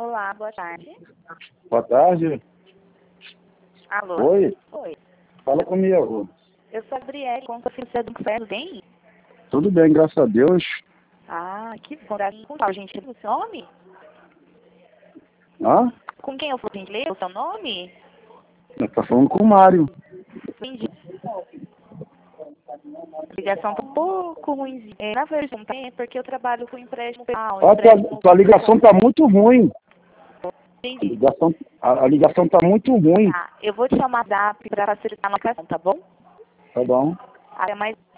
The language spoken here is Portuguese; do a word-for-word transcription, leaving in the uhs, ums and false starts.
Olá, boa tarde. Boa tarde. Alô? Oi, Oi. fala comigo. Eu sou a Gabriele, como você é do inferno, bem? Tudo bem, graças a Deus. Ah, que bom. Com qual gente o seu nome? Hã? Com quem eu vou ler o seu nome? Eu tô falando com o Mário. Entendi. A ligação tá um pouco ruim. É, na verdade, é porque eu trabalho com empréstimo pessoal. Ó, tua, Empréstimo tua ligação tá muito ruim. A Entendi. ligação, a, a ligação tá muito ruim. Tá, eu vou te chamar da para facilitar a nossa ligação, tá bom? Tá bom? Até mais.